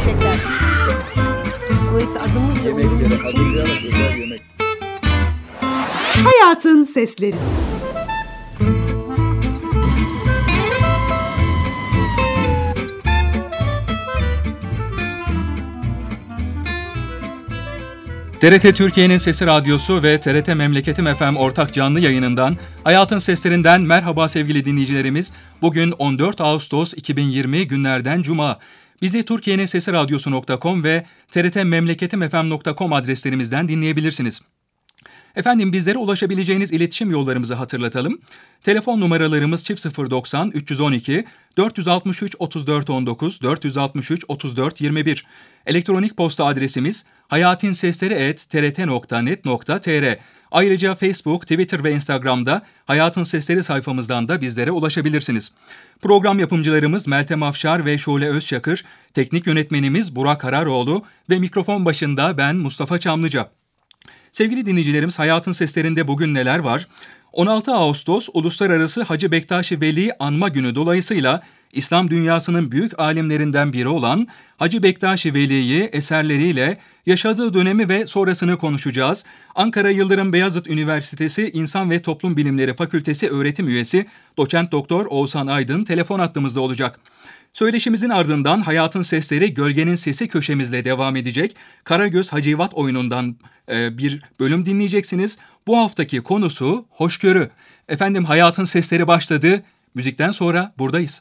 çiçekler. Dolayısıyla adımızla uyumlu için. Hayatın Sesleri. TRT Türkiye'nin Sesi Radyosu ve TRT Memleketim FM ortak canlı yayınından Hayatın Seslerinden merhaba sevgili dinleyicilerimiz. Bugün 14 Ağustos 2020 günlerden Cuma. Bizi Türkiye'nin Sesi Radyosu.com ve trtmemleketimfm.com adreslerimizden dinleyebilirsiniz. Efendim bizlere ulaşabileceğiniz iletişim yollarımızı hatırlatalım. Telefon numaralarımız 090 312 463 34 19 463 34 21. Elektronik posta adresimiz hayatinsesleri@trt.net.tr. Ayrıca Facebook, Twitter ve Instagram'da Hayatın Sesleri sayfamızdan da bizlere ulaşabilirsiniz. Program yapımcılarımız Meltem Afşar ve Şule Özçakır, teknik yönetmenimiz Burak Hararoğlu ve mikrofon başında ben Mustafa Çamlıca. Sevgili dinleyicilerimiz, Hayatın Seslerinde bugün neler var? 16 Ağustos Uluslararası Hacı Bektaş Veli Anma Günü dolayısıyla İslam dünyasının büyük alimlerinden biri olan Hacı Bektaş Veli'yi eserleriyle yaşadığı dönemi ve sonrasını konuşacağız. Ankara Yıldırım Beyazıt Üniversitesi İnsan ve Toplum Bilimleri Fakültesi öğretim üyesi Doçent Doktor Oğuzhan Aydın telefon hattımızda olacak. Söyleşimizin ardından Hayatın Sesleri Gölgenin Sesi köşemizle devam edecek. Karagöz Hacivat oyunundan bir bölüm dinleyeceksiniz. Bu haftaki konusu hoşgörü. Efendim Hayatın Sesleri başladı. Müzikten sonra buradayız.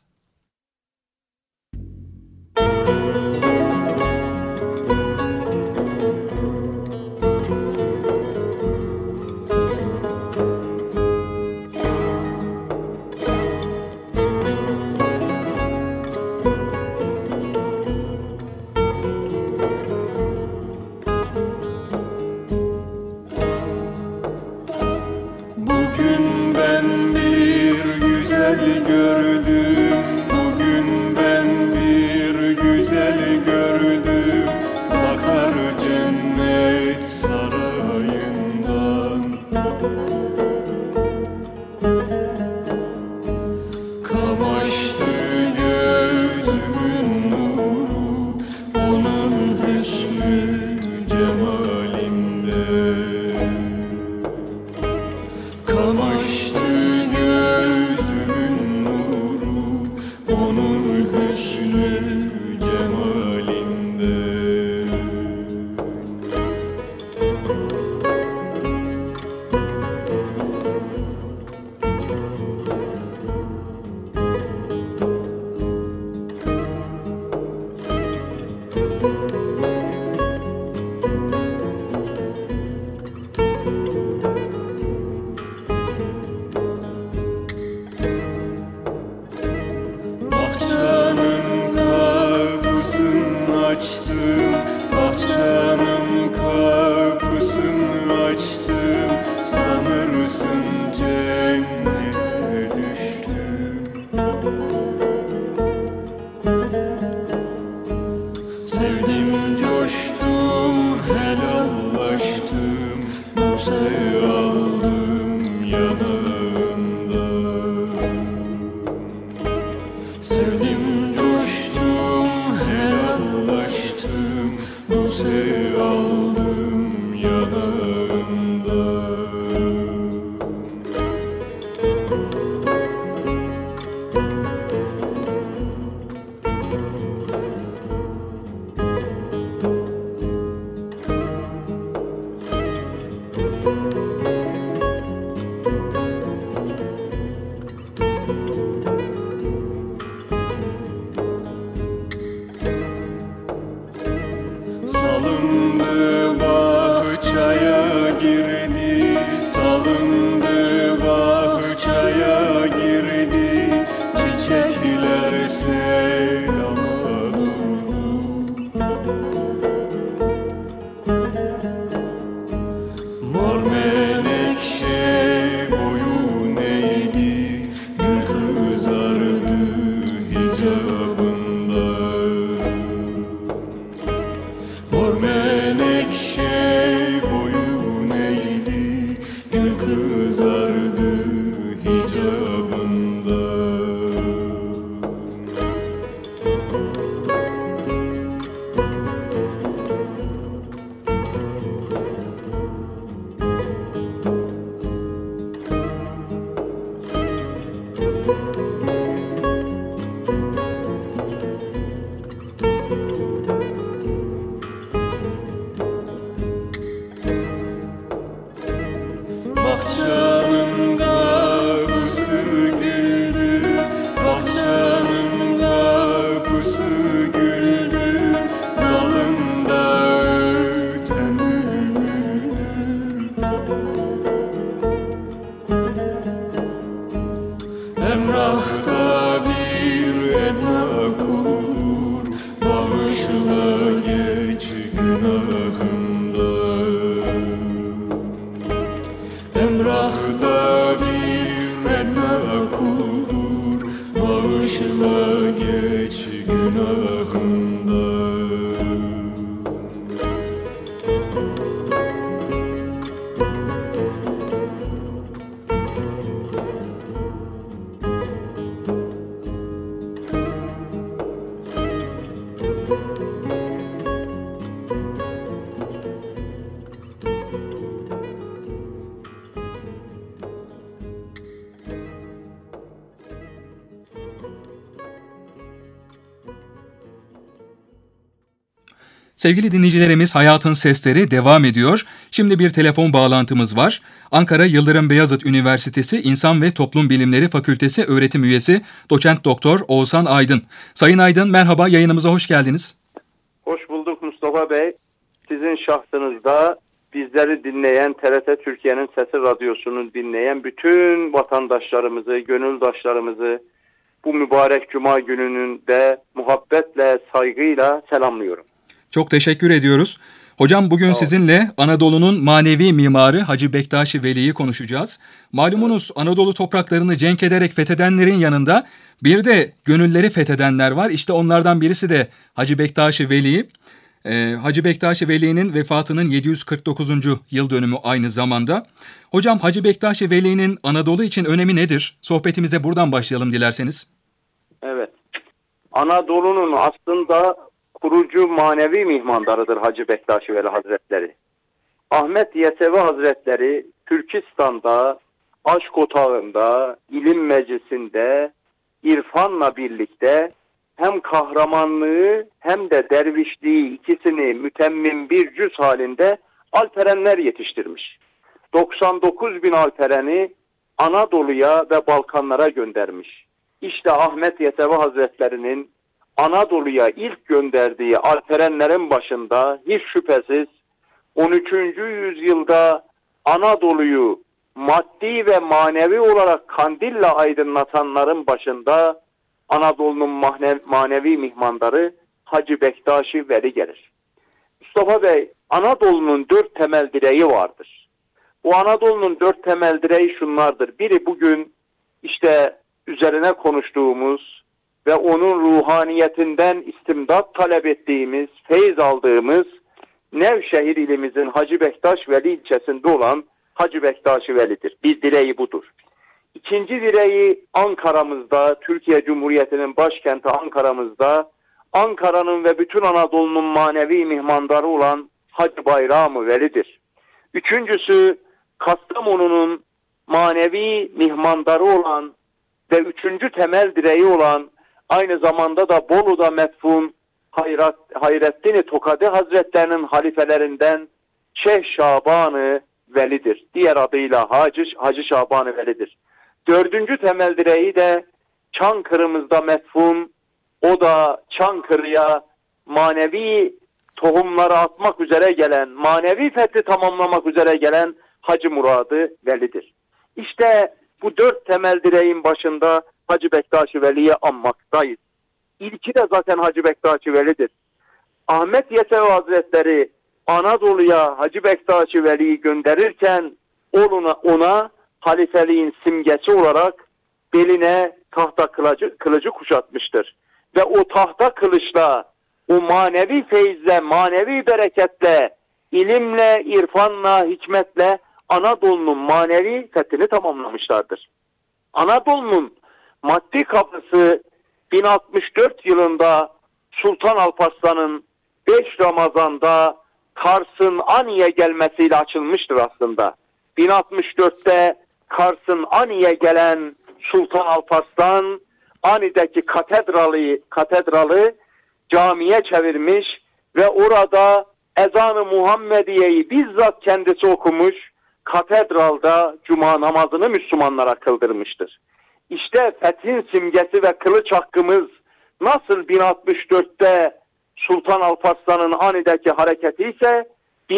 Mor menekşe boyun eğdi. Bahçenin kapısı güldü, bahçenin kapısı güldü, dalında öten bülbül. Emrah'ta bir eda kuldur, bağışla geç günahımda. Emrah'ta bir eda kuldur, bağışla geç günahımda. Sevgili dinleyicilerimiz, Hayatın Sesleri devam ediyor. Şimdi bir telefon bağlantımız var. Ankara Yıldırım Beyazıt Üniversitesi İnsan ve Toplum Bilimleri Fakültesi öğretim üyesi Doçent Doktor Oğuzhan Aydın. Sayın Aydın, merhaba, yayınımıza hoş geldiniz. Hoş bulduk Mustafa Bey. Sizin şahsınızda bizleri dinleyen, TRT Türkiye'nin Sesi Radyosu'nu dinleyen bütün vatandaşlarımızı, gönüldaşlarımızı bu mübarek Cuma gününün de muhabbetle, saygıyla selamlıyorum. Çok teşekkür ediyoruz. Hocam, bugün sizinle Anadolu'nun manevi mimarı Hacı Bektaş-ı Veli'yi konuşacağız. Malumunuz, Anadolu topraklarını cenk ederek fethedenlerin yanında bir de gönülleri fethedenler var. İşte onlardan birisi de Hacı Bektaş-ı Veli. Hacı Bektaş-ı Veli'nin vefatının 749. yıl dönümü aynı zamanda. Hocam, Hacı Bektaş-ı Veli'nin Anadolu için önemi nedir? Sohbetimize buradan başlayalım dilerseniz. Evet. Anadolu'nun aslında kurucu manevi mihmandarıdır Hacı Bektaş-ı Veli Hazretleri. Ahmet Yesevi Hazretleri Türkistan'da, aşk otağında, ilim meclisinde, irfanla birlikte hem kahramanlığı hem de dervişliği ikisini mütemmim bir cüz halinde alperenler yetiştirmiş. 99 bin alpereni Anadolu'ya ve Balkanlara göndermiş. İşte Ahmet Yesevi Hazretleri'nin Anadolu'ya ilk gönderdiği alperenlerin başında hiç şüphesiz 13. yüzyılda Anadolu'yu maddi ve manevi olarak kandille aydınlatanların başında Anadolu'nun manevi mihmandarı Hacı Bektaş-ı Veli gelir. Mustafa Bey, Anadolu'nun 4 temel direği vardır. Bu Anadolu'nun 4 temel direği şunlardır. Biri bugün işte üzerine konuştuğumuz ve onun ruhaniyetinden istimdat talep ettiğimiz, feyz aldığımız Nevşehir ilimizin Hacı Bektaş Veli ilçesinde olan Hacı Bektaş Veli'dir. Bir direği budur. İkinci direği Ankara'mızda, Türkiye Cumhuriyeti'nin başkenti Ankara'mızda, Ankara'nın ve bütün Anadolu'nun manevi mihmandarı olan Hacı Bayram-ı Veli'dir. Üçüncüsü Kastamonu'nun manevi mihmandarı olan ve üçüncü temel direği olan, aynı zamanda da Bolu'da metfun Hayrettin Tokadi Hazretlerinin halifelerinden Şeyh Şaban-ı Veli'dir. Diğer adıyla Hacı Şaban-ı Veli'dir. Dördüncü temel direği de Çankırı'mızda metfun, o da Çankırı'ya manevi tohumları atmak üzere gelen, manevi fethi tamamlamak üzere gelen Hacı Muradı Veli'dir. İşte bu 4 temel direğin başında Hacı Bektaş-ı Veli'yi anmaktayız. İlki de zaten Hacı Bektaş-ı Veli'dir. Ahmet Yesevi Hazretleri Anadolu'ya Hacı Bektaş-ı Veli'yi gönderirken ona halifeliğin simgesi olarak beline tahta kılıcı kuşatmıştır. Ve o tahta kılıçla, o manevi feyizle, manevi bereketle, ilimle, irfanla, hikmetle Anadolu'nun manevi fethini tamamlamışlardır. Anadolu'nun maddi kapısı 1064 yılında Sultan Alparslan'ın 5 Ramazan'da Kars'ın Ani'ye gelmesiyle açılmıştır aslında. 1064'te Kars'ın Ani'ye gelen Sultan Alparslan, Ani'deki katedralı camiye çevirmiş ve orada ezan-ı Muhammediye'yi bizzat kendisi okumuş, katedralda cuma namazını Müslümanlara kıldırmıştır. İşte fethin simgesi ve kılıç hakkımız nasıl 1064'te Sultan Alparslan'ın anideki hareketi ise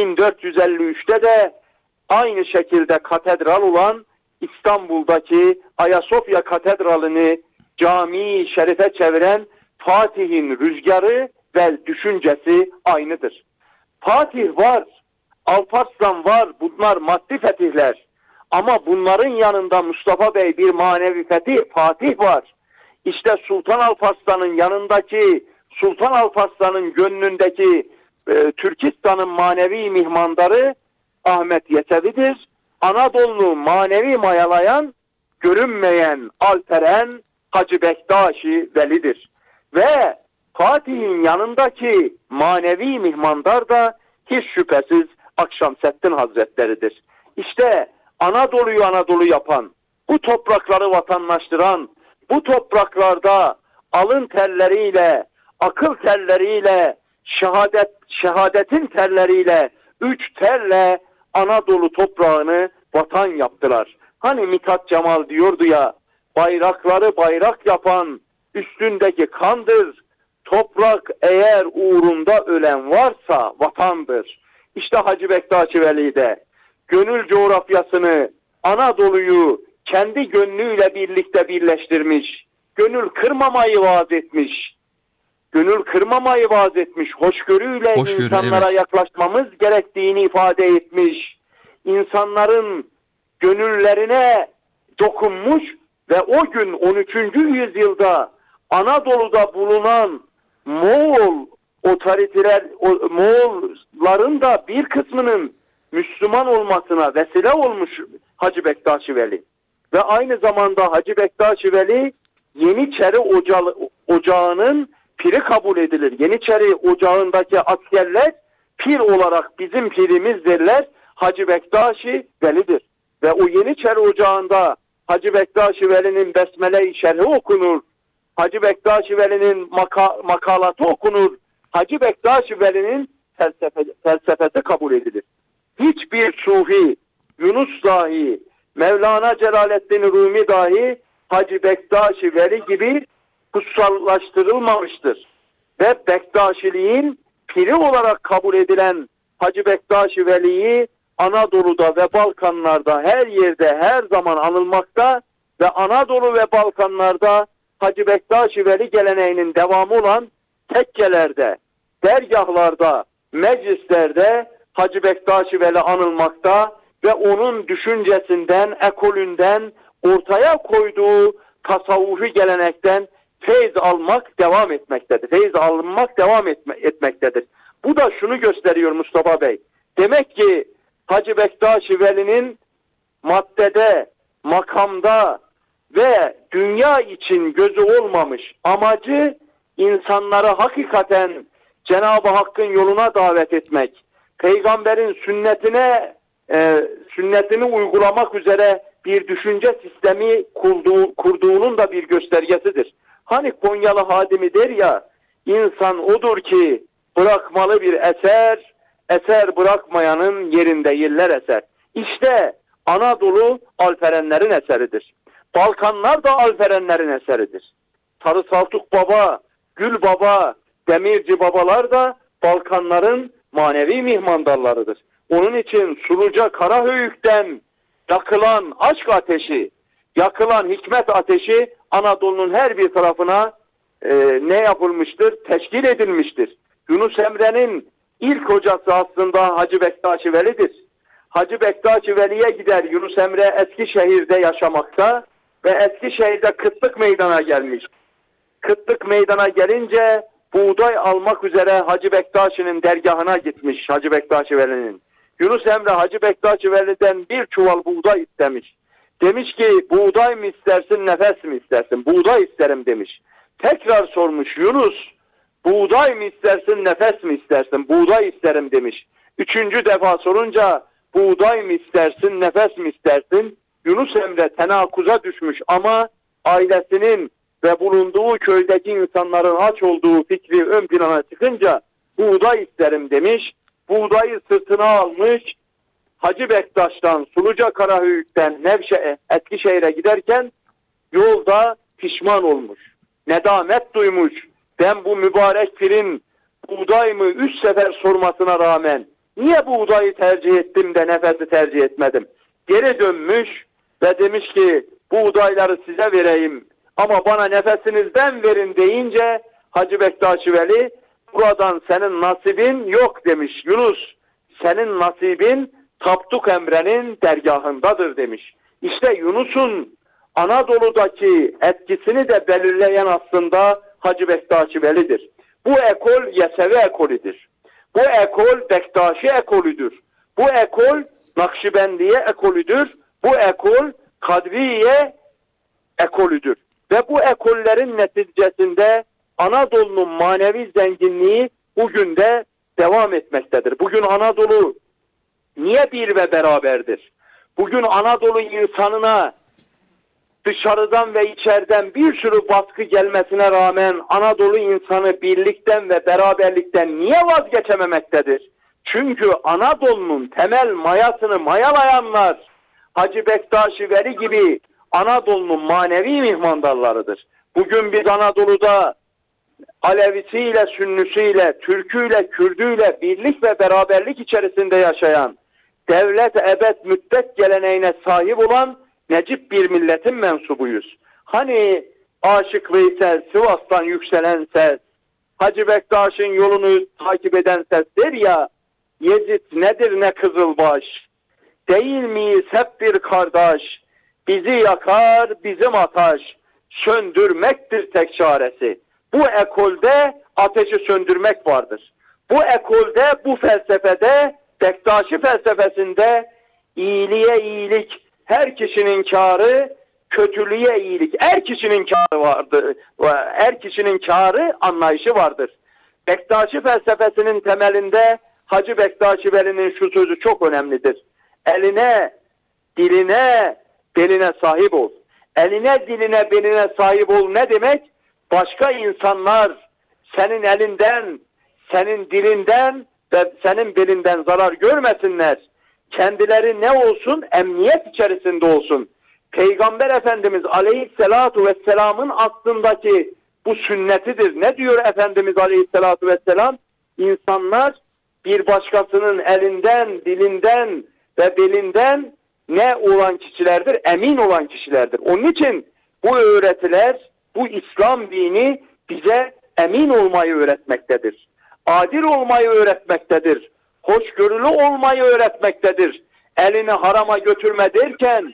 1453'te de aynı şekilde katedral olan İstanbul'daki Ayasofya Katedrali'ni cami-i şerife çeviren Fatih'in rüzgarı ve düşüncesi aynıdır. Fatih var, Alparslan var, bunlar maddi fetihler. Ama bunların yanında Mustafa Bey bir manevi fetih, Fatih var. İşte Sultan Alparslan'ın yanındaki, Sultan Alparslan'ın gönlündeki Türkistan'ın manevi mihmandarı Ahmet Yesevi'dir. Anadolu'nu manevi mayalayan, görünmeyen Alperen Hacı Bektaşi Veli'dir. Ve Fatih'in yanındaki manevi mihmandar da hiç şüphesiz Akşemseddin Hazretleri'dir. İşte Anadolu'yu Anadolu yapan, bu toprakları vatandaştıran, bu topraklarda alın terleriyle, akıl terleriyle, şehadetin terleriyle, 3 terle Anadolu toprağını vatan yaptılar. Hani Mithat Cemal diyordu ya, bayrakları bayrak yapan üstündeki kandır, toprak eğer uğrunda ölen varsa vatandır. İşte Hacı Bektaşi Veli de gönül coğrafyasını, Anadolu'yu kendi gönlüyle birlikte birleştirmiş, gönül kırmamayı vaaz etmiş. Gönül kırmamayı vaaz etmiş, hoşgörüyle insanlara yaklaşmamız gerektiğini ifade etmiş. İnsanların gönüllerine dokunmuş ve o gün 13. yüzyılda Anadolu'da bulunan Moğol otoriteler, Moğolların da bir kısmının Müslüman olmasına vesile olmuş Hacı Bektaşi Veli. Ve aynı zamanda Hacı Bektaşi Veli Yeniçeri Ocağı'nın piri kabul edilir. Yeniçeri Ocağı'ndaki askerler pir olarak bizim pirimizdirler. Hacı Bektaşi Veli'dir. Ve o Yeniçeri Ocağı'nda Hacı Bektaşi Veli'nin Besmele-i Şerhi okunur. Hacı Bektaşi Veli'nin makalatı okunur. Hacı Bektaşi Veli'nin felsefesi kabul edilir. Hiçbir sufi, Yunus dahi, Mevlana Celaleddin Rumi dahi Hacı Bektaşi Veli gibi kutsallaştırılmamıştır. Ve Bektaşiliğin piri olarak kabul edilen Hacı Bektaşi Veli'yi Anadolu'da ve Balkanlarda her yerde her zaman anılmakta ve Anadolu ve Balkanlarda Hacı Bektaşi Veli geleneğinin devamı olan tekkelerde, dergahlarda, meclislerde Hacı Bektaşi Veli anılmakta ve onun düşüncesinden, ekolünden, ortaya koyduğu tasavvufi gelenekten feyz almak devam etmektedir. Feyz alınmak devam etmektedir. Bu da şunu gösteriyor Mustafa Bey. Demek ki Hacı Bektaşi Veli'nin maddede, makamda ve dünya için gözü olmamış amacı insanları hakikaten Cenab-ı Hakk'ın yoluna davet etmek, Peygamberin sünnetini uygulamak üzere bir düşünce sistemi kurduğunun da bir göstergesidir. Hani Konyalı Hadimi der ya, insan odur ki bırakmalı bir eser, eser bırakmayanın yerinde yiller eser. İşte Anadolu Alperenlerin eseridir. Balkanlar da Alperenlerin eseridir. Sarı Saltuk Baba, Gül Baba, Demirci Babalar da Balkanların manevi mihmandarlarıdır. Onun için Suluca Karahöyük'ten yakılan aşk ateşi, yakılan hikmet ateşi Anadolu'nun her bir tarafına ne yapılmıştır? Teşkil edilmiştir. Yunus Emre'nin ilk hocası aslında Hacı Bektaşi Veli'dir. Hacı Bektaşi Veli'ye gider Yunus Emre Eskişehir'de yaşamakta ve Eskişehir'de kıtlık meydana gelmiş. Kıtlık meydana gelince buğday almak üzere Hacı Bektaşi'nin dergahına gitmiş Hacı Bektaşi Veli'nin. Yunus Emre Hacı Bektaşi Veli'den bir çuval buğday istemiş. Demiş ki buğday mı istersin, nefes mi istersin? Buğday isterim demiş. Tekrar sormuş Yunus, buğday mı istersin, nefes mi istersin? Buğday isterim demiş. 3. defa sorunca buğday mı istersin, nefes mi istersin? Yunus Emre tenakuza düşmüş ama ailesinin ve bulunduğu köydeki insanların aç olduğu fikri ön plana çıkınca buğday isterim demiş. Buğdayı sırtına almış, Hacı Bektaş'tan, Suluca Karahöyük'ten Eskişehir'e giderken yolda pişman olmuş. Nedamet duymuş. Ben bu mübarek pirin buğday mı 3 sefer sormasına rağmen niye buğdayı tercih ettim de nefesi tercih etmedim? Geri dönmüş ve demiş ki buğdayları size vereyim ama bana nefesinizden verin deyince Hacı Bektaş Veli buradan senin nasibin yok demiş. Yunus, senin nasibin Tapduk Emre'nin dergahındadır demiş. İşte Yunus'un Anadolu'daki etkisini de belirleyen aslında Hacı Bektaş Veli'dir. Bu ekol Yesevi ekolüdür. Bu ekol Bektaşi ekolüdür. Bu ekol Nakşibendiye ekolüdür. Bu ekol Kadriye ekolüdür. Ve bu ekollerin neticesinde Anadolu'nun manevi zenginliği bugün de devam etmektedir. Bugün Anadolu niye bir ve beraberdir? Bugün Anadolu insanına dışarıdan ve içeriden bir sürü baskı gelmesine rağmen Anadolu insanı birlikten ve beraberlikten niye vazgeçememektedir? Çünkü Anadolu'nun temel mayasını mayalayanlar Hacı Bektaş Veli gibi Anadolu'nun manevi mihmandarlarıdır. Bugün biz Anadolu'da Alevisiyle, Sünnüsüyle, Türküyle, Kürdüyle birlik ve beraberlik içerisinde yaşayan, devlet ebed müddet geleneğine sahip olan necip bir milletin mensubuyuz. Hani Aşık Veysel, Sivas'tan yükselen ses, Hacı Bektaş'ın yolunu takip eden ses der ya, Yezid nedir ne Kızılbaş, değil miyiz hep bir kardeş, bizi yakar bizim ataş, söndürmektir tek çaresi. Bu ekolde ateşi söndürmek vardır. Bu ekolde, bu felsefede, Bektaşi felsefesinde iyiliğe iyilik, her kişinin kârı, kötülüğe iyilik, her kişinin kârı vardır. Her kişinin kârı anlayışı vardır. Bektaşi felsefesinin temelinde Hacı Bektaş Veli'nin şu sözü çok önemlidir. Eline, diline, beline sahip ol. Eline, diline, beline sahip ol ne demek? Başka insanlar senin elinden, senin dilinden ve senin belinden zarar görmesinler. Kendileri ne olsun? Emniyet içerisinde olsun. Peygamber Efendimiz Aleyhisselatu Vesselam'ın aslındaki bu sünnetidir. Ne diyor Efendimiz Aleyhisselatu Vesselam? İnsanlar bir başkasının elinden, dilinden ve belinden ne olan kişilerdir? Emin olan kişilerdir. Onun için bu öğretiler, bu İslam dini bize emin olmayı öğretmektedir. Adil olmayı öğretmektedir. Hoşgörülü olmayı öğretmektedir. Elini harama götürme derken,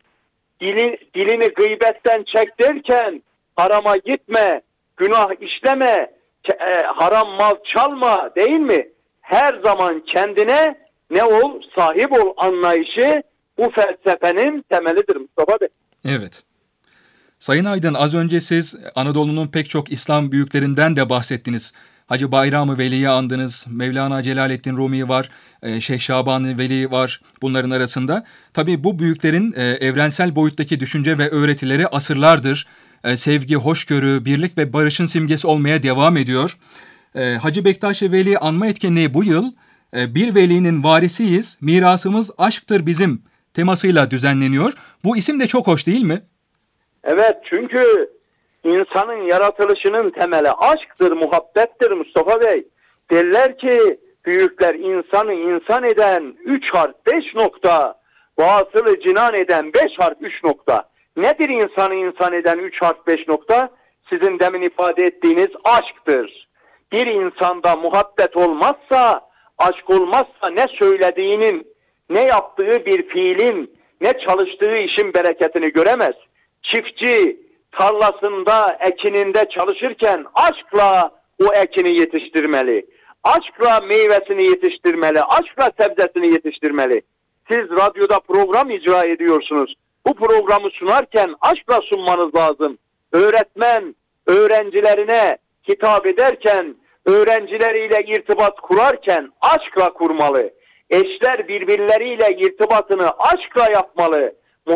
dilini gıybetten çek derken, harama gitme, günah işleme, haram mal çalma değil mi? Her zaman kendine ne ol? Sahip ol anlayışı bu felsefenin temelidir Mustafa Bey. Evet. Sayın Aydın, az önce siz Anadolu'nun pek çok İslam büyüklerinden de bahsettiniz. Hacı Bayram-ı Veli'yi andınız, Mevlana Celaleddin Rumi var, Şeyh Şaban-ı Veli var bunların arasında. Tabii bu büyüklerin evrensel boyuttaki düşünce ve öğretileri asırlardır. Sevgi, hoşgörü, birlik ve barışın simgesi olmaya devam ediyor. Hacı Bektaş Veli anma etkinliği bu yıl bir velinin varisiyiz, mirasımız aşktır bizim temasıyla düzenleniyor. Bu isim de çok hoş değil mi? Evet, çünkü insanın yaratılışının temeli aşktır, muhabbettir Mustafa Bey. Derler ki büyükler insanı insan eden 3 harf 5 nokta, vasılı cinan eden 5 harf 3 nokta. Nedir insanı insan eden 3 harf 5 nokta? Sizin demin ifade ettiğiniz aşktır. Bir insanda muhabbet olmazsa, aşk olmazsa ne söylediğinin, ne yaptığı bir fiilin, ne çalıştığı işin bereketini göremez. Çiftçi tarlasında, ekininde çalışırken aşkla o ekini yetiştirmeli. Aşkla meyvesini yetiştirmeli. Aşkla sebzesini yetiştirmeli. Siz radyoda program icra ediyorsunuz. Bu programı sunarken aşkla sunmanız lazım. Öğretmen öğrencilerine hitap ederken, öğrencileriyle irtibat kurarken aşkla kurmalı. Eşler birbirleriyle irtibatını aşkla yapmalı.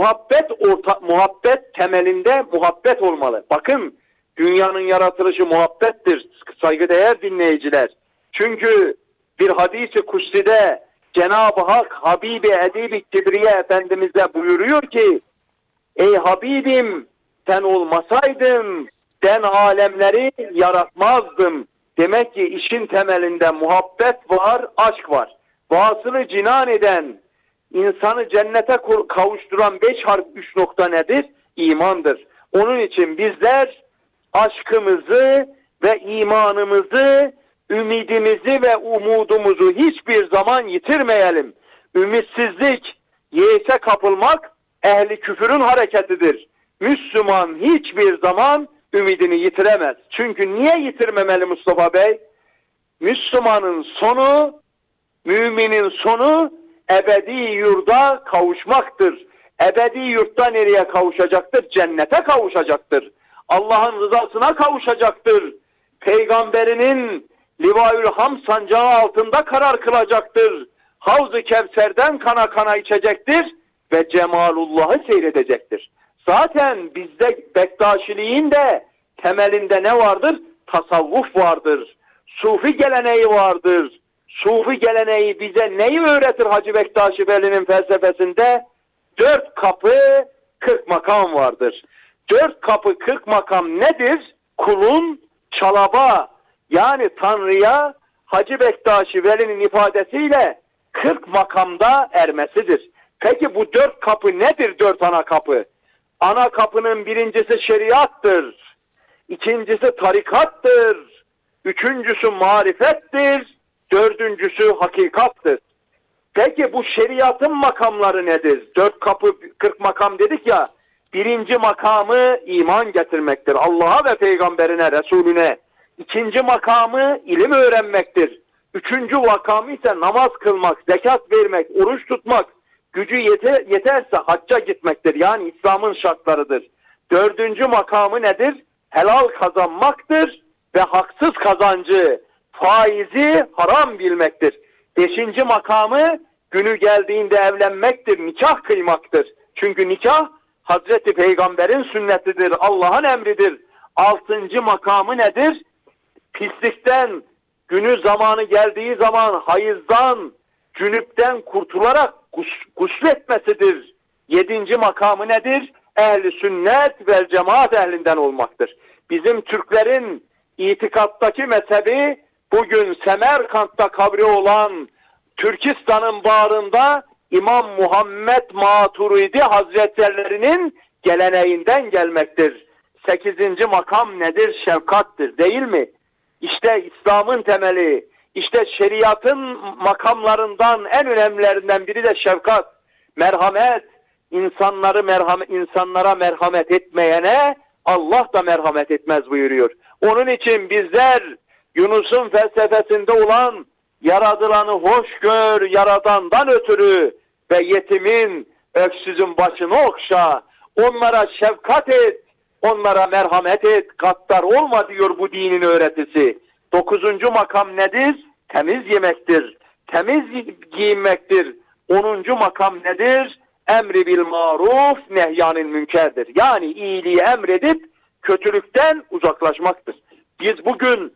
Muhabbet temelinde muhabbet olmalı. Bakın, dünyanın yaratılışı muhabbettir saygıdeğer dinleyiciler. Çünkü bir hadis-i kutside Cenab-ı Hak Habibi Edib-i Kibriye Efendimiz'e buyuruyor ki ey Habibim sen olmasaydın ben alemleri yaratmazdım. Demek ki işin temelinde muhabbet var, aşk var. Vasılı cinan eden, insanı cennete kavuşturan 5 harf 3 nokta nedir? İmandır. Onun için bizler aşkımızı ve imanımızı, ümidimizi ve umudumuzu hiçbir zaman yitirmeyelim. Ümitsizlik, yeise kapılmak ehli küfürün hareketidir. Müslüman hiçbir zaman ümidini yitiremez. Çünkü niye yitirmemeli Mustafa Bey? Müslümanın sonu, müminin sonu ebedi yurda kavuşmaktır. Ebedi yurtta nereye kavuşacaktır? Cennete kavuşacaktır. Allah'ın rızasına kavuşacaktır. Peygamberinin Livaül Hamd sancağı altında karar kılacaktır. Havz-ı Kevser'den kana kana içecektir ve Cemalullah'ı seyredecektir. Zaten bizde Bektaşiliğin de temelinde ne vardır? Tasavvuf vardır. Sufi geleneği vardır. Sufi geleneği bize neyi öğretir Hacı Bektaşi Veli'nin felsefesinde? 4 kapı 40 makam vardır. 4 kapı 40 makam nedir? Kulun çalaba yani Tanrı'ya Hacı Bektaşi Veli'nin ifadesiyle 40 makamda ermesidir. Peki bu 4 kapı nedir 4 ana kapı? Ana kapının birincisi şeriattır. İkincisi tarikattır. Üçüncüsü marifettir. Dördüncüsü hakikattır. Peki bu şeriatın makamları nedir? 4 kapı 40 makam dedik ya. Birinci makamı iman getirmektir. Allah'a ve peygamberine, Resulüne. İkinci makamı ilim öğrenmektir. Üçüncü makamı ise namaz kılmak, zekat vermek, oruç tutmak. Gücü yeterse hacca gitmektir. Yani İslam'ın şartlarıdır. Dördüncü makamı nedir? Helal kazanmaktır ve haksız kazancı, faizi haram bilmektir. Beşinci makamı günü geldiğinde evlenmektir, nikah kıymaktır. Çünkü nikah Hazreti Peygamber'in sünnetidir, Allah'ın emridir. Altıncı makamı nedir? Pislikten, günü zamanı geldiği zaman hayızdan, cünüpten kurtularak gusletmesidir. Yedinci makamı nedir? Ehli sünnet vel cemaat ehlinden olmaktır. Bizim Türklerin itikattaki mezhebi bugün Semerkant'ta kabri olan Türkistan'ın bağrında İmam Muhammed Maturidi Hazretlerinin geleneğinden gelmektir. 8. makam nedir? Şefkattır, değil mi? İşte İslam'ın temeli, işte şeriatın makamlarından en önemlilerinden biri de şefkat, merhamet. İnsanlara merhamet etmeyene Allah da merhamet etmez buyuruyor. Onun için bizler Yunus'un felsefesinde olan yaradılanı hoş gör yaradandan ötürü ve yetimin, öksüzün başını okşa, onlara şefkat et, onlara merhamet et, gaddar olma diyor bu dinin öğretisi. 9. makam nedir? Temiz yemektir, temiz giyinmektir. 10. makam nedir? Emri bil maruf, nehyanil münkerdir. Yani iyiliği emredip kötülükten uzaklaşmaktır. Biz bugün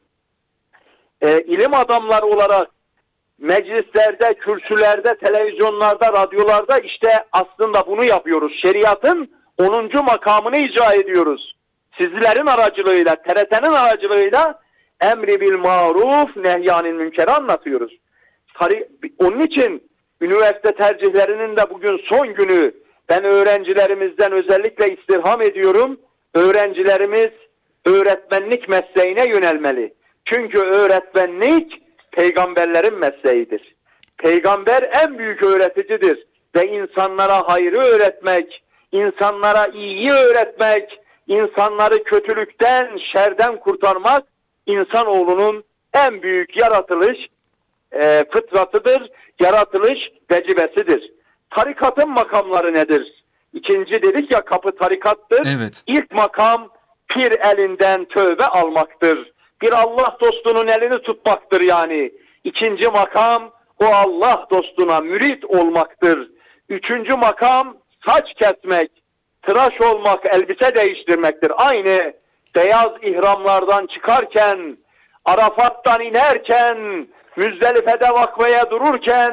ilim adamları olarak meclislerde, kürsülerde, televizyonlarda, radyolarda işte aslında bunu yapıyoruz. Şeriatın 10. makamını icra ediyoruz. Sizlerin aracılığıyla, TRT'nin aracılığıyla emri bil maruf, nehyanil münkeri anlatıyoruz. Onun için üniversite tercihlerinin de bugün son günü. Ben öğrencilerimizden özellikle istirham ediyorum. Öğrencilerimiz öğretmenlik mesleğine yönelmeli. Çünkü öğretmenlik peygamberlerin mesleğidir. Peygamber en büyük öğreticidir. Ve insanlara hayrı öğretmek, insanlara iyiyi öğretmek, insanları kötülükten, şerden kurtarmak insanoğlunun en büyük yaratılış fıtratıdır, yaratılış vecibesidir. Tarikatın makamları nedir? İkinci dedik ya kapı tarikattır. Evet. İlk makam pir elinden tövbe almaktır. Bir Allah dostunun elini tutmaktır yani. İkinci makam o Allah dostuna mürit olmaktır. Üçüncü makam saç kesmek, tıraş olmak, elbise değiştirmektir. Aynı beyaz ihramlardan çıkarken, Arafat'tan inerken, Müzdelife'de vakfeye dururken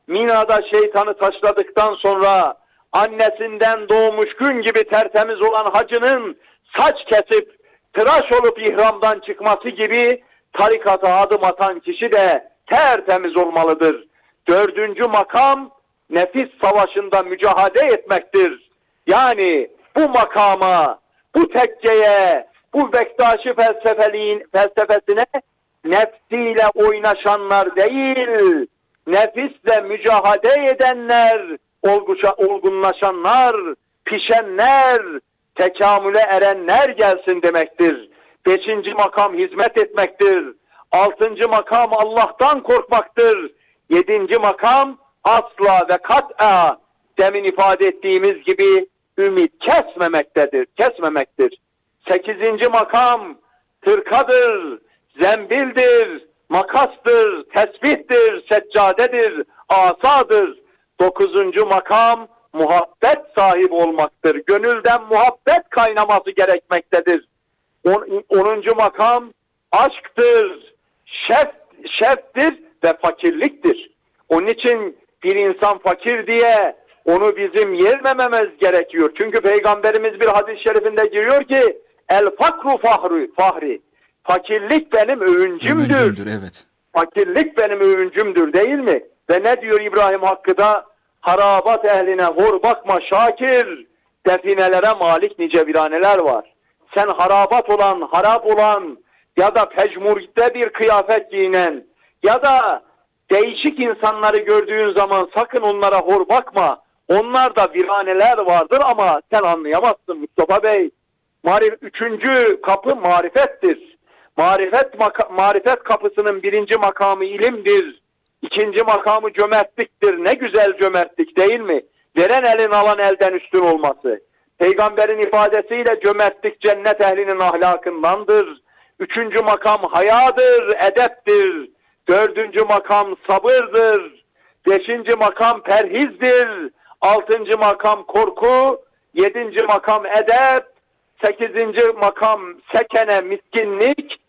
Mina'da şeytanı taşladıktan sonra annesinden doğmuş gün gibi tertemiz olan hacının saç kesip tıraş olup ihramdan çıkması gibi tarikata adım atan kişi de tertemiz olmalıdır. 4. makam nefis savaşında mücadele etmektir. Yani bu makama, bu tekkeye, bu Bektaşi felsefesine nefsiyle oynaşanlar değil, nefisle mücadele edenler, olgunlaşanlar, pişenler, tekamüle erenler gelsin demektir. 5. makam hizmet etmektir. 6. makam Allah'tan korkmaktır. 7. makam asla ve kat'a demin ifade ettiğimiz gibi ümit kesmemektir. 8. makam tırkadır, zembildir, makastır, tesbihtir, seccadedir, asadır. 9. makam muhabbet sahibi olmaktır. Gönülden muhabbet kaynaması gerekmektedir. 10. makam aşktır, şeftir ve fakirliktir. Onun için bir insan fakir diye onu bizim yermememiz gerekiyor. Çünkü Peygamberimiz bir hadis-i şerifinde giriyor ki el fakru fahri. Fakirlik benim övüncümdür. Evet. Fakirlik benim övüncümdür değil mi? Ve ne diyor İbrahim Hakkı'da? Harabat ehline hor bakma şakir, definelere malik nice viraneler var. Sen harap olan ya da pejmurde bir kıyafet giyinen ya da değişik insanları gördüğün zaman sakın onlara hor bakma. Onlarda viraneler vardır ama sen anlayamazsın Mustafa Bey. 3. kapı marifettir. Marifet kapısının 1. makamı ilimdir. 2. makamı cömertliktir. Ne güzel cömertlik değil mi? Veren elin alan elden üstün olması. Peygamberin ifadesiyle cömertlik cennet ehlinin ahlakındandır. 3. makam hayadır, edeptir. 4. makam sabırdır. 5. makam perhizdir. 6. makam korku. 7. makam edep. 8. makam sekene, miskinlik.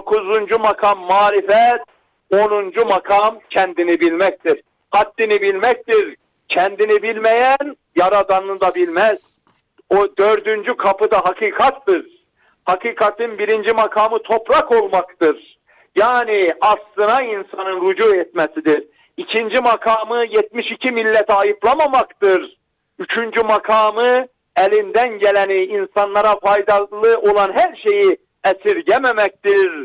9. makam marifet. 10. makam kendini bilmektir. Haddini bilmektir. Kendini bilmeyen Yaradanını da bilmez. O 4. kapıda hakikattır. Hakikatin 1. makamı toprak olmaktır. Yani aslına insanın rücu etmesidir. 2. makamı 72 millete ayıplamamaktır. 3. makamı elinden geleni insanlara faydalı olan her şeyi esirgememektir.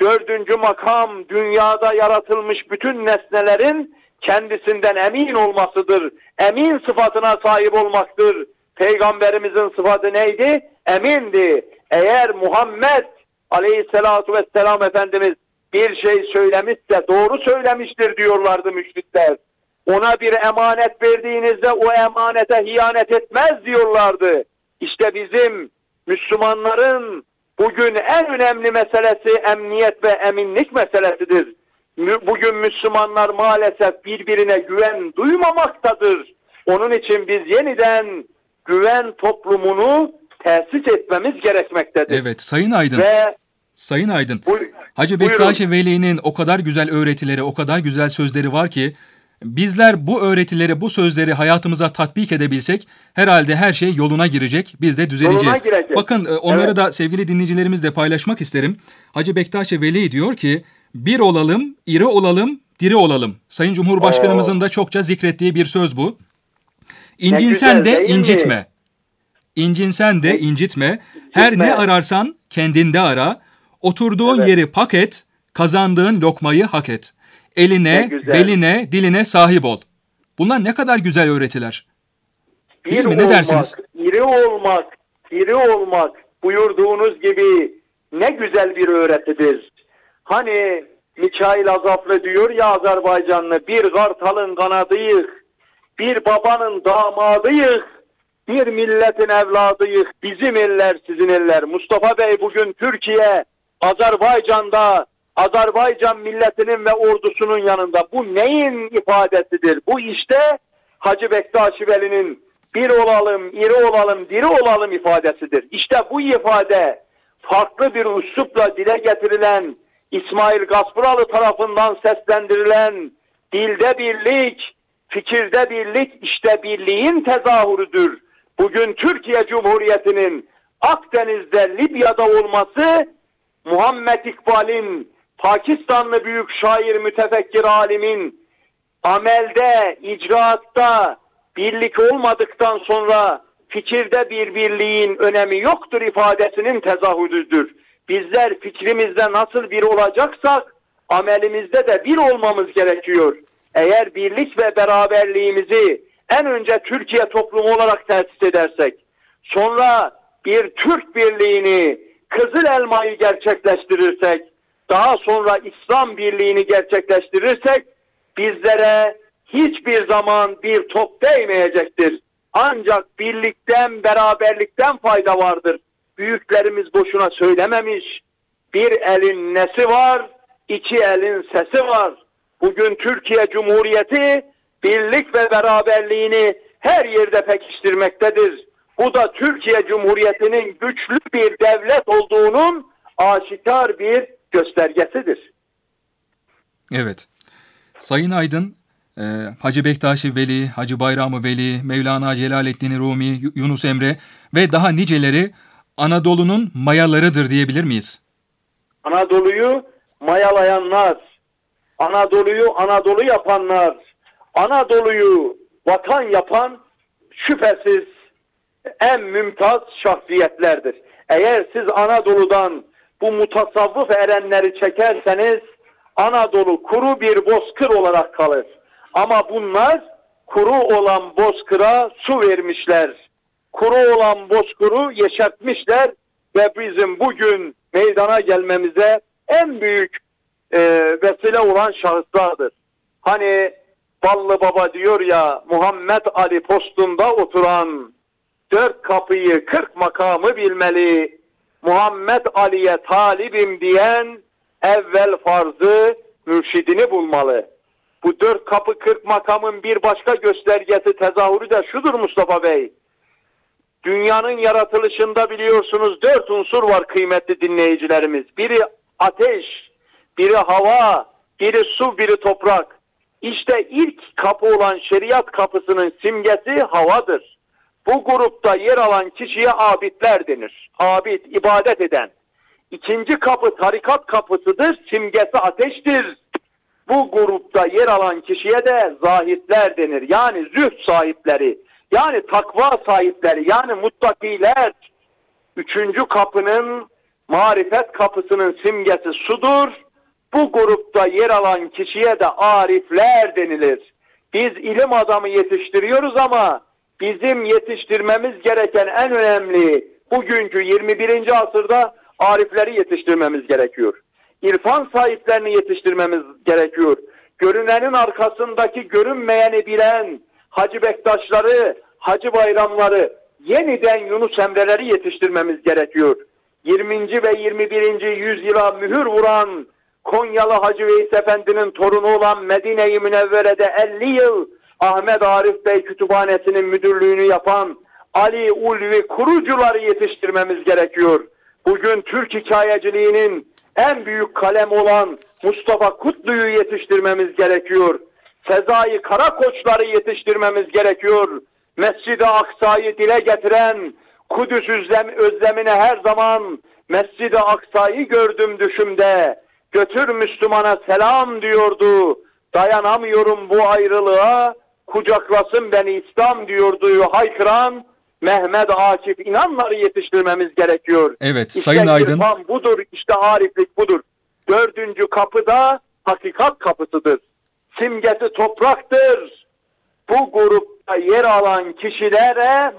4. makam dünyada yaratılmış bütün nesnelerin kendisinden emin olmasıdır. Emin sıfatına sahip olmaktır. Peygamberimizin sıfatı neydi? Emindi. Eğer Muhammed Aleyhisselatu Vesselam Efendimiz bir şey söylemişse doğru söylemiştir diyorlardı müşrikler. Ona bir emanet verdiğinizde o emanete hiyanet etmez diyorlardı. İşte bizim Müslümanların bugün en önemli meselesi emniyet ve eminlik meselesidir. Bugün Müslümanlar maalesef birbirine güven duymamaktadır. Onun için biz yeniden güven toplumunu tesis etmemiz gerekmektedir. Evet, Sayın Aydın. Sayın Aydın, Hacı Buyurun. Bektaşi Veli'nin o kadar güzel öğretileri, o kadar güzel sözleri var ki bizler bu öğretileri, bu sözleri hayatımıza tatbik edebilsek herhalde her şey yoluna girecek, biz de düzeleceğiz. Bakın onları da sevgili dinleyicilerimizle paylaşmak isterim. Hacı Bektaşi Veli diyor ki, bir olalım, iri olalım, diri olalım. Sayın Cumhurbaşkanımızın da çokça zikrettiği bir söz bu. İncinsen de incitme. İncinsen de incitme. Her ne ararsan kendinde ara. Oturduğun yeri pak et. Kazandığın lokmayı hak et. Eline, beline, diline sahip ol. Bunlar ne kadar güzel öğretiler. Değil mi? Ne dersiniz? İri olmak buyurduğunuz gibi ne güzel bir öğretidir. Hani Mikail Azaplı diyor ya Azerbaycanlı, bir kartalın kanadıyık, bir babanın damadıyık, bir milletin evladıyık, bizim eller sizin eller. Mustafa Bey, bugün Türkiye, Azerbaycan'da, Azerbaycan milletinin ve ordusunun yanında. Bu neyin ifadesidir? Bu işte Hacı Bektaşi Veli'nin bir olalım, iri olalım, diri olalım ifadesidir. İşte bu ifade farklı bir üslupla dile getirilen, İsmail Gaspıralı tarafından seslendirilen dilde birlik, Fikirde birlik işte birliğin tezahürüdür. Bugün Türkiye Cumhuriyeti'nin Akdeniz'de, Libya'da olması Muhammed İkbal'in, Pakistanlı büyük şair, mütefekkir alimin amelde, icraatta birlik olmadıktan sonra fikirde bir birliğin önemi yoktur ifadesinin tezahürüdür. Bizler fikrimizde nasıl bir olacaksak amelimizde de bir olmamız gerekiyor. Eğer birlik ve beraberliğimizi en önce Türkiye toplumu olarak tesis edersek, sonra bir Türk birliğini, Kızıl Elma'yı gerçekleştirirsek, daha sonra İslam birliğini gerçekleştirirsek, bizlere hiçbir zaman bir top değmeyecektir. Ancak birlikten, beraberlikten fayda vardır. Büyüklerimiz boşuna söylememiş. Bir elin nesi var, iki elin sesi var. Bugün Türkiye Cumhuriyeti birlik ve beraberliğini her yerde pekiştirmektedir. Bu da Türkiye Cumhuriyeti'nin güçlü bir devlet olduğunun aşikar bir göstergesidir. Evet. Sayın Aydın, Hacı Bektaş-ı Veli, Hacı Bayram-ı Veli, Mevlana Celaleddin Rumi, Yunus Emre ve daha niceleri Anadolu'nun mayalarıdır diyebilir miyiz? Anadolu'yu mayalayanlar, Anadolu'yu Anadolu yapanlar, Anadolu'yu vatan yapan şüphesiz en mümtaz şahsiyetlerdir. Eğer siz Anadolu'dan bu mutasavvıf erenleri çekerseniz Anadolu kuru bir bozkır olarak kalır. Ama bunlar kuru olan bozkıra su vermişler. Kuru olan bozkırı yeşertmişler ve bizim bugün meydana gelmemize en büyük vesile olan şahıslardır. Hani Ballı Baba diyor ya, Muhammed Ali postunda oturan 4 kapıyı 40 makamı bilmeli. Muhammed Ali'ye talibim diyen evvel farzı mürşidini bulmalı. Bu 4 kapı 40 makamın bir başka göstergesi, tezahürü de şudur Mustafa Bey. Dünyanın yaratılışında biliyorsunuz 4 unsur var kıymetli dinleyicilerimiz. Biri ateş, biri hava, biri su, biri toprak. İşte ilk kapı olan şeriat kapısının simgesi havadır. Bu grupta yer alan kişiye abidler denir. Abid, ibadet eden. İkinci kapı tarikat kapısıdır, simgesi ateştir. Bu grupta yer alan kişiye de zahitler denir. Yani zühd sahipleri, yani takva sahipleri, yani muttakiler. Üçüncü kapının, marifet kapısının simgesi sudur. Bu grupta yer alan kişiye de arifler denilir. Biz ilim adamı yetiştiriyoruz ama bizim yetiştirmemiz gereken en önemli, bugünkü 21. asırda arifleri yetiştirmemiz gerekiyor. İrfan sahiplerini yetiştirmemiz gerekiyor. Görünenin arkasındaki görünmeyeni bilen Hacı Bektaşları, Hacı Bayramları, yeniden Yunus Emre'leri yetiştirmemiz gerekiyor. 20. ve 21. yüzyıla mühür vuran Konyalı Hacı Veys Efendi'nin torunu olan Medine-i Münevvere'de 50 yıl Ahmet Arif Bey Kütüphanesi'nin müdürlüğünü yapan Ali Ulvi kurucuları yetiştirmemiz gerekiyor. Bugün Türk hikayeciliğinin en büyük kalemi olan Mustafa Kutlu'yu yetiştirmemiz gerekiyor. Sezai Karakoçları yetiştirmemiz gerekiyor. Mescid-i Aksa'yı dile getiren, Kudüs özlemine her zaman Mescid-i Aksa'yı gördüm düşümde. Götür Müslümana selam diyordu. Dayanamıyorum bu ayrılığa, kucaklasın beni İslam diyordu haykıran Mehmet Akif İnanları yetiştirmemiz gerekiyor. Evet, İşte Sayın Aydın. İrfan budur, işte ariflik budur. 4. kapı da hakikat kapısıdır. Simgesi topraktır. Bu grupta yer alan kişilere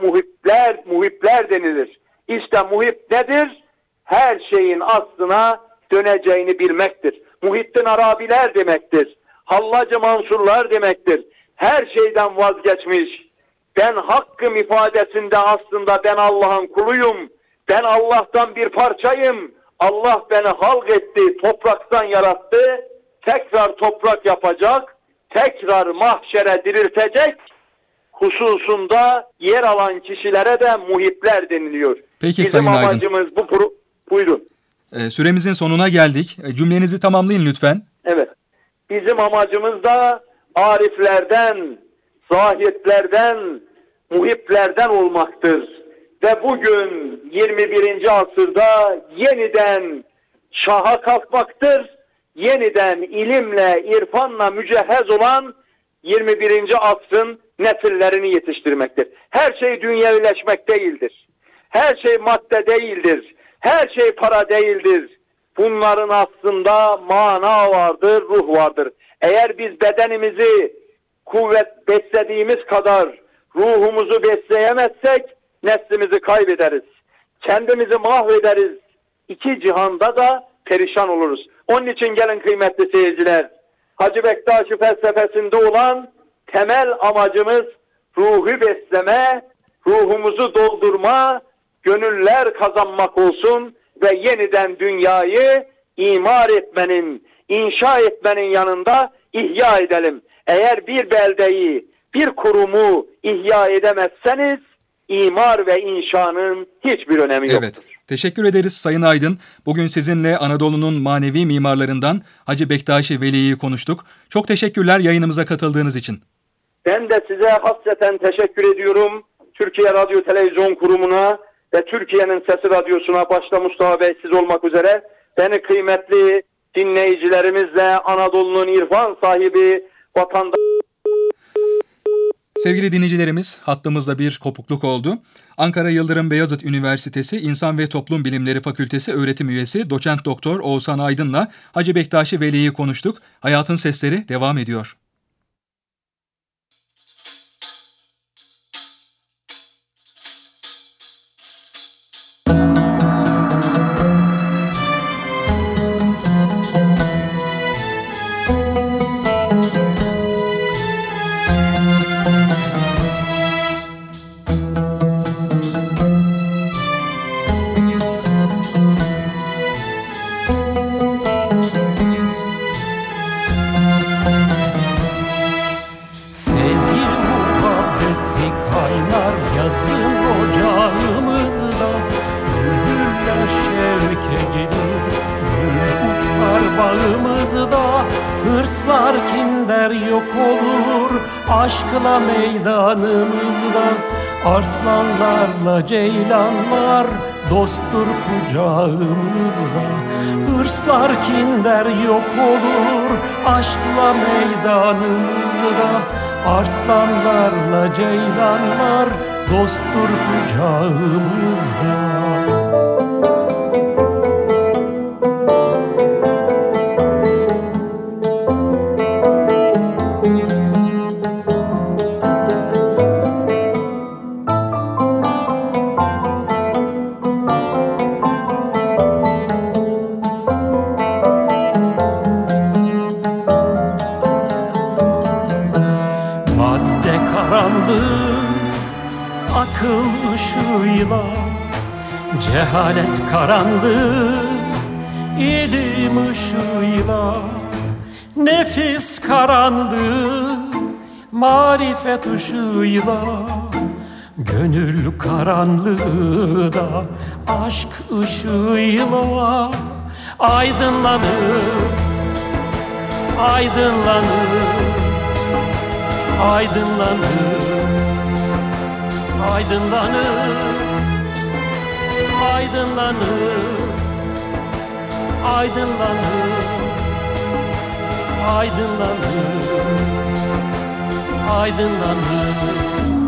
muhipler denilir. İşte muhip nedir? Her şeyin aslına döneceğini bilmektir. Muhittin Arabiler demektir. Hallacı Mansurlar demektir. Her şeyden vazgeçmiş. Ben hakkım ifadesinde aslında ben Allah'ın kuluyum. Ben Allah'tan bir parçayım. Allah beni halk etti, topraktan yarattı. Tekrar toprak yapacak, tekrar mahşere diriltecek hususunda yer alan kişilere de muhipler deniliyor. Peki Bizim Sayın Aydın. amacımız bu. Buyurun. Süremizin sonuna geldik. Cümlenizi tamamlayın lütfen. Evet. Bizim amacımız da ariflerden, zahitlerden, muhiplerden olmaktır. Ve bugün 21. asırda yeniden şaha kalkmaktır. Yeniden ilimle, irfanla mücehhez olan 21. asrın nesillerini yetiştirmektir. Her şey dünyevileşmek değildir. Her şey madde değildir. Her şey para değildir. Bunların aslında mana vardır, ruh vardır. Eğer biz bedenimizi kuvvet beslediğimiz kadar ruhumuzu besleyemezsek neslimizi kaybederiz. Kendimizi mahvederiz. İki cihanda da perişan oluruz. Onun için gelin kıymetli seyirciler, Hacı Bektaşi felsefesinde olan temel amacımız ruhu besleme, ruhumuzu doldurma, gönüller kazanmak olsun ve yeniden dünyayı imar etmenin, inşa etmenin yanında ihya edelim. Eğer bir beldeyi, bir kurumu ihya edemezseniz imar ve inşanın hiçbir önemi yoktur. Evet. Teşekkür ederiz Sayın Aydın. Bugün sizinle Anadolu'nun manevi mimarlarından Hacı Bektaşi Veli'yi konuştuk. Çok teşekkürler yayınımıza katıldığınız için. Ben de size hasreten teşekkür ediyorum. Türkiye Radyo Televizyon Kurumu'na ve Türkiye'nin Sesi Radyosu'na başta Mustafa Bey siz olmak üzere beni kıymetli dinleyicilerimizle Anadolu'nun irfan sahibi vatandaş... Sevgili dinleyicilerimiz, hattımızda bir kopukluk oldu. Ankara Yıldırım Beyazıt Üniversitesi İnsan ve Toplum Bilimleri Fakültesi öğretim üyesi Doçent Doktor Oğuzhan Aydın'la Hacı Bektaşi Veli'yi konuştuk. Hayatın Sesleri devam ediyor. Hırslar, kinler yok olur aşkla meydanımızda. Arslanlarla ceylanlar dosttur kucağımızda. Hırslar, kinler yok olur aşkla meydanımızda. Arslanlarla ceylanlar dosttur kucağımızda. Akıl ışığıyla cehalet karanlığı, ilim ışığıyla nefis karanlığı, marifet ışığıyla gönül karanlığı da aşk ışığıyla aydınlanır, aydınlanır, aydınlanır. Aydınlanır, aydınlanır, aydınlanır, aydınlanır, aydınlanır.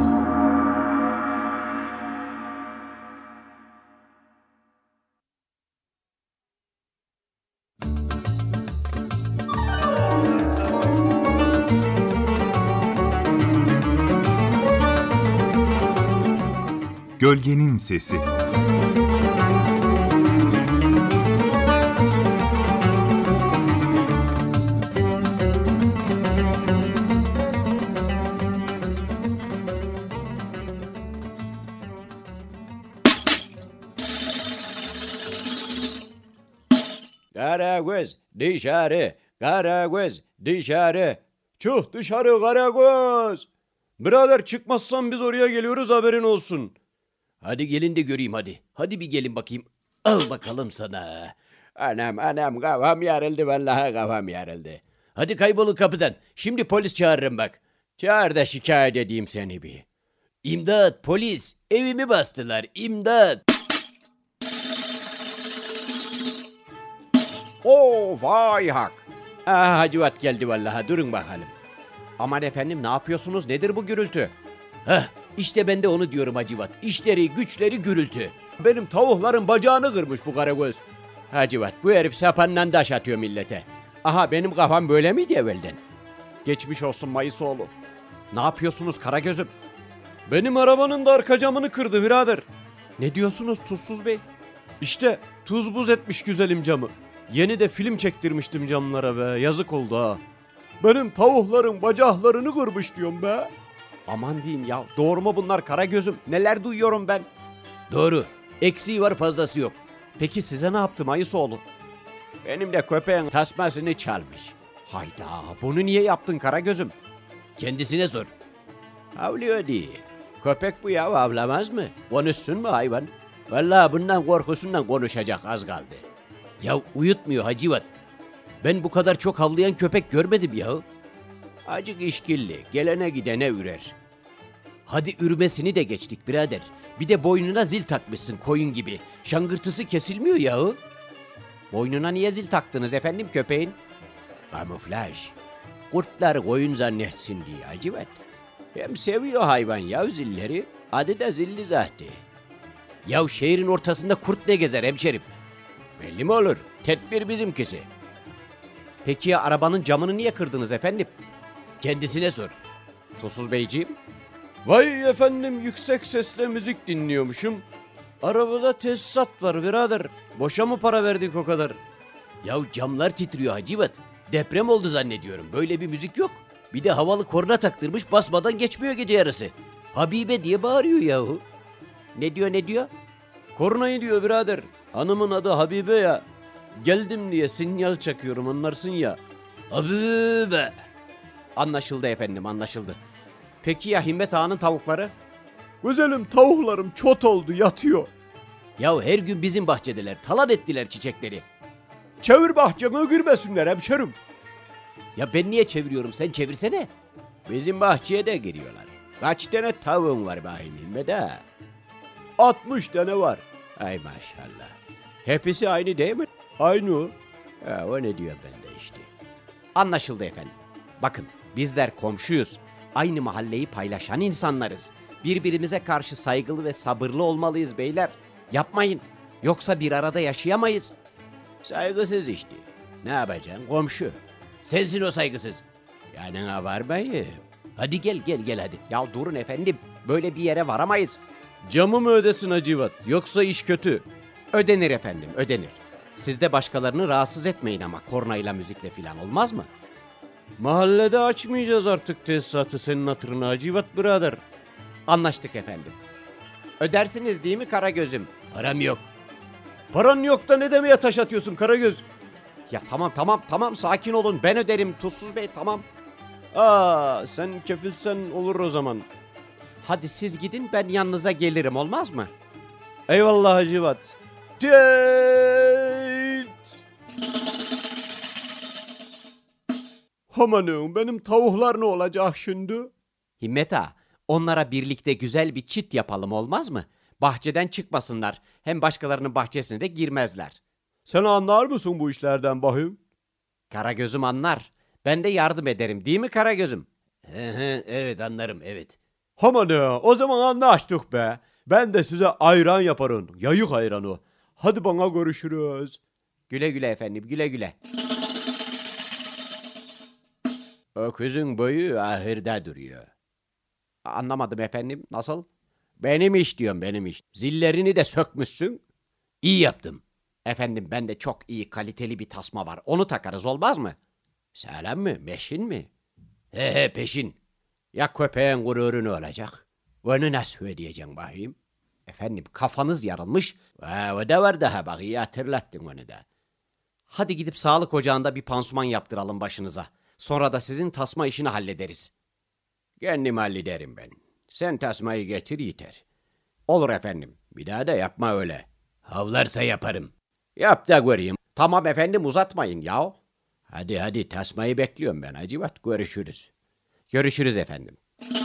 Gölgenin Sesi. Karagöz dışarı, Karagöz dışarı. Çık dışarı Karagöz. Birader çıkmazsan biz oraya geliyoruz, haberin olsun. Hadi gelin de göreyim hadi. Hadi bir gelin bakayım. Al bakalım sana. Anam kafam yarıldı, vallahi kafam yarıldı. Hadi kaybolun kapıdan. Şimdi polis çağırırım bak. Çağır da şikayet edeyim seni bir. İmdat, polis, evimi bastılar, imdat. Oo, vay hak. Hacivat geldi vallahi, durun bakalım. Aman efendim, ne yapıyorsunuz, nedir bu gürültü? İşte ben de onu diyorum Hacivat. İşleri güçleri gürültü. Benim tavukların bacağını kırmış bu Karagöz. Hacivat, bu herif sapanla taş atıyor millete. Aha, benim kafam böyle miydi evvelden? Geçmiş olsun Mayısoğlu. Ne yapıyorsunuz Karagöz'üm? Benim arabanın da arka camını kırdı birader. Ne diyorsunuz Tuzsuz Bey? İşte tuz buz etmiş güzelim camı. Yeni de film çektirmiştim camlara be, yazık oldu ha. Benim tavukların bacaklarını kırmış diyorum be. Aman diyeyim ya, doğru mu bunlar Karagöz'üm? Neler duyuyorum ben? Doğru, eksiği var fazlası yok. Peki size ne yaptı Mayısoğlu? Benim de köpeğin tasmasını çalmış. Hayda, bunu niye yaptın Karagöz'üm? Kendisine sor. Havlıyor diye. Köpek bu ya, avlamaz mı? Konuşsun mu hayvan? Vallahi bundan korkusundan konuşacak az kaldı. Ya uyutmuyor Hacivat. Ben bu kadar çok havlayan köpek görmedim ya. Acık işkilli, gelene gidene ürer. Hadi ürmesini de geçtik birader. Bir de boynuna zil takmışsın koyun gibi. Şangırtısı kesilmiyor yahu. Boynuna niye zil taktınız efendim köpeğin? Kamuflaj. Kurtlar koyun zannetsin diye Hacivat. Hem seviyor hayvan ya zilleri. Adı da zilli zaten. Yahu şehrin ortasında kurt ne gezer hemşerim? Belli mi olur? Tedbir bizimkisi. Peki ya arabanın camını niye kırdınız efendim? Kendisine sor. Tuzsuz Beyciğim. Vay efendim, yüksek sesle müzik dinliyormuşum. Arabada tesisat var birader. Boşa mı para verdik o kadar? Yahu camlar titriyor Hacivat. Deprem oldu zannediyorum. Böyle bir müzik yok. Bir de havalı korna taktırmış, basmadan geçmiyor gece yarısı. Habibe diye bağırıyor yahu. Ne diyor ne diyor? Kornayı diyor birader. Hanımın adı Habibe ya. Geldim diye sinyal çakıyorum, anlarsın ya. Habibe. Anlaşıldı efendim, anlaşıldı. Peki ya Himmet Ağa'nın tavukları? Güzelim tavuklarım çot oldu, yatıyor. Yahu her gün bizim bahçedeler, talan ettiler çiçekleri. Çevir bahçeme girmesinler hemşerim. Ya ben niye çeviriyorum, sen çevirsene. Bizim bahçeye de giriyorlar. Kaç tane tavuğun var bakayım Himmet Ağa? 60 tane var. Ay maşallah. Hepsi aynı değil mi? Aynı o. Ha, o ne diyor ben de işte. Anlaşıldı efendim. Bakın bizler komşuyuz. Aynı mahalleyi paylaşan insanlarız. Birbirimize karşı saygılı ve sabırlı olmalıyız beyler. Yapmayın. Yoksa bir arada yaşayamayız. Saygısız işte. Ne yapacaksın komşu? Sensin o saygısız. Yanına varmayın. Hadi gel hadi. Ya durun efendim. Böyle bir yere varamayız. Camı mı ödesin Hacivat? Yoksa iş kötü. Ödenir efendim, ödenir. Siz de başkalarını rahatsız etmeyin ama kornayla müzikle filan, olmaz mı? Mahallede açmayacağız artık tesisatı senin hatırına Hacivat birader. Anlaştık efendim. Ödersiniz değil mi Karagöz'üm? Param yok. Paran yok da ne demeye taş atıyorsun Karagöz? Ya tamam sakin olun, ben öderim Tuzsuz Bey, tamam. Sen kefilsen olur o zaman. Hadi siz gidin, ben yanınıza gelirim, olmaz mı? Eyvallah Hacivat. Teyt! Amanım, benim tavuklar ne olacak şimdi? Himmet Ağa, onlara birlikte güzel bir çit yapalım, olmaz mı? Bahçeden çıkmasınlar, hem başkalarının bahçesine de girmezler. Sen anlar mısın bu işlerden bahim? Karagöz'üm anlar. Ben de yardım ederim değil mi Karagöz'üm? Evet anlarım, evet. Aman ya, o zaman anlaştık be. Ben de size ayran yaparım. Yayık ayranı. Hadi bana görüşürüz. Güle güle efendim, güle güle. Öküzün boyu ahırda duruyor. Anlamadım efendim, nasıl? Benim iş diyorum, benim iş. Zillerini de sökmüşsün. İyi yaptım. Efendim bende çok iyi kaliteli bir tasma var. Onu takarız, olmaz mı? Sağlam mı? Meşin mi? He peşin. Ya köpeğin gururu ne olacak? Onu nasıl ödeyeceksin bakayım? Efendim kafanız yarılmış. O da var daha bak, iyi hatırlattın onu da. Hadi gidip sağlık ocağında bir pansuman yaptıralım başınıza. Sonra da sizin tasma işini hallederiz. Kendim hallederim ben. Sen tasmayı getir yeter. Olur efendim. Bir daha da yapma öyle. Havlarsa yaparım. Yap da göreyim. Tamam efendim, uzatmayın ya. Hadi tasmayı bekliyorum ben Hacivat, görüşürüz. Görüşürüz efendim.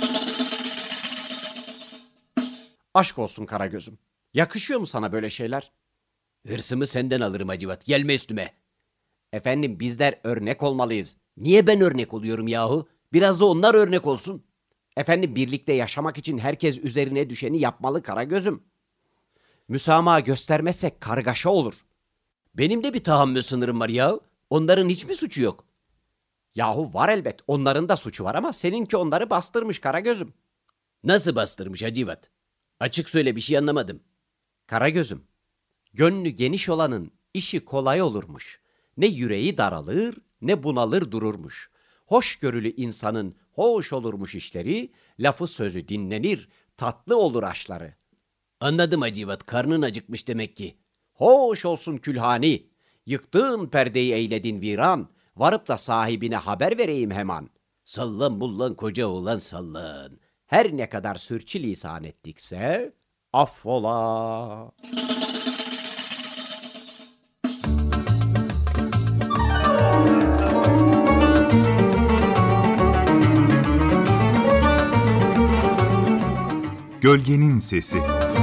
Aşk olsun Karagöz'üm. Yakışıyor mu sana böyle şeyler? Hırsımı senden alırım Hacivat. Gelme üstüme. Efendim bizler örnek olmalıyız. Niye ben örnek oluyorum yahu? Biraz da onlar örnek olsun. Efendim birlikte yaşamak için herkes üzerine düşeni yapmalı Karagöz'üm. Müsamaha göstermezsek kargaşa olur. Benim de bir tahammül sınırım var yahu. Onların hiç mi suçu yok? Yahu var elbet. Onların da suçu var ama seninki onları bastırmış Karagöz'üm. Nasıl bastırmış Hacivat? Açık söyle, bir şey anlamadım. Karagöz'üm, gönlü geniş olanın işi kolay olurmuş. Ne yüreği daralır, ne bunalır dururmuş. Hoşgörülü insanın hoş olurmuş işleri, lafı sözü dinlenir, tatlı olur aşları. Anladım Hacivat, karnın acıkmış demek ki. Hoş olsun külhani, yıktığın perdeyi eyledin viran, varıp da sahibine haber vereyim hemen. Sallan bullan koca oğlan sallan. Her ne kadar sürçülisan ettikse affola. Gölgenin Sesi.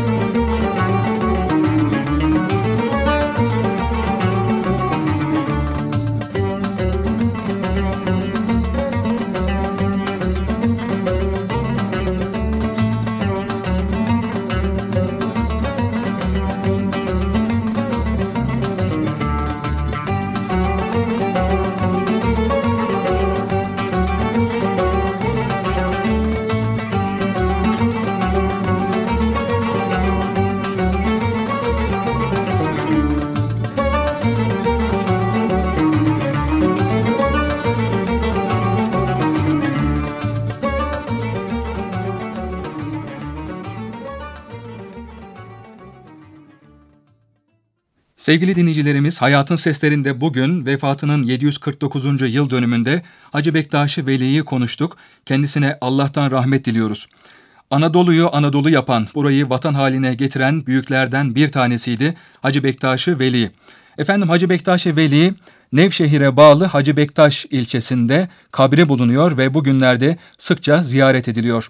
Sevgili dinleyicilerimiz, Hayatın Seslerinde bugün vefatının 749. yıl dönümünde Hacı Bektaş-ı Veli'yi konuştuk. Kendisine Allah'tan rahmet diliyoruz. Anadolu'yu Anadolu yapan, burayı vatan haline getiren büyüklerden bir tanesiydi Hacı Bektaş-ı Veli. Efendim Hacı Bektaş-ı Veli, Nevşehir'e bağlı Hacı Bektaş ilçesinde kabri bulunuyor ve bugünlerde sıkça ziyaret ediliyor.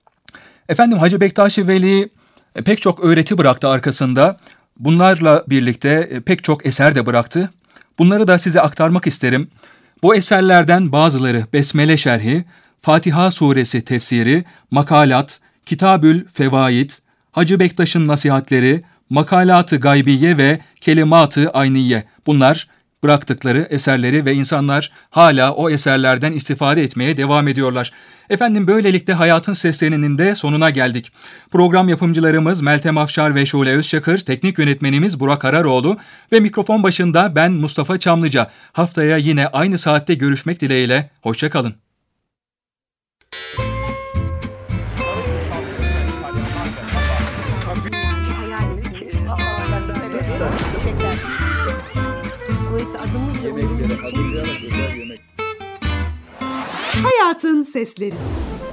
Efendim Hacı Bektaş-ı Veli pek çok öğreti bıraktı arkasında. Bunlarla birlikte pek çok eser de bıraktı. Bunları da size aktarmak isterim. Bu eserlerden bazıları Besmele şerhi, Fatiha suresi tefsiri, makalat, Kitabül Fevaid, Hacı Bektaş'ın nasihatleri, Makalat-ı Gaybiye ve Kelimat-ı Ayniye. Bunlar bıraktıkları eserleri ve insanlar hala o eserlerden istifade etmeye devam ediyorlar. Efendim böylelikle Hayatın Seslerinin de sonuna geldik. Program yapımcılarımız Meltem Afşar ve Şule Özçakır, teknik yönetmenimiz Burak Araroğlu ve mikrofon başında ben Mustafa Çamlıca. Haftaya yine aynı saatte görüşmek dileğiyle. Hoşça kalın. Dolayısıyla adımız ve onurumuz için Hazırlayarak güzel yemek. Hayatın Sesleri.